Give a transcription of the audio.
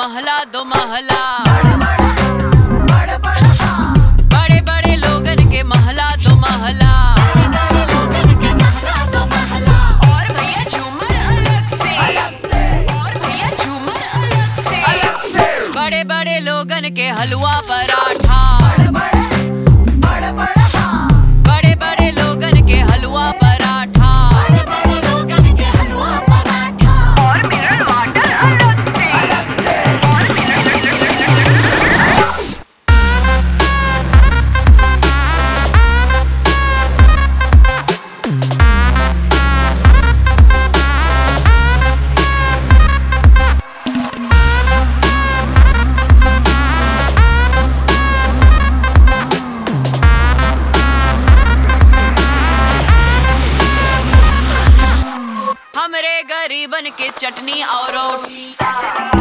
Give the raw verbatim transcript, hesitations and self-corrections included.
महला दो महला, बड़े बड़े लोगन के महला दो महला, और भैया झूमर अलग से, और भैया झूमर अलग से, बड़े बड़े लोगन के हलवा पराठा, बड़े बड़े लोगन के हलवा पराठा, और मिनरल वाटर अलग से, और मिनरल हमरे गरीबन के चटनी और रोटी।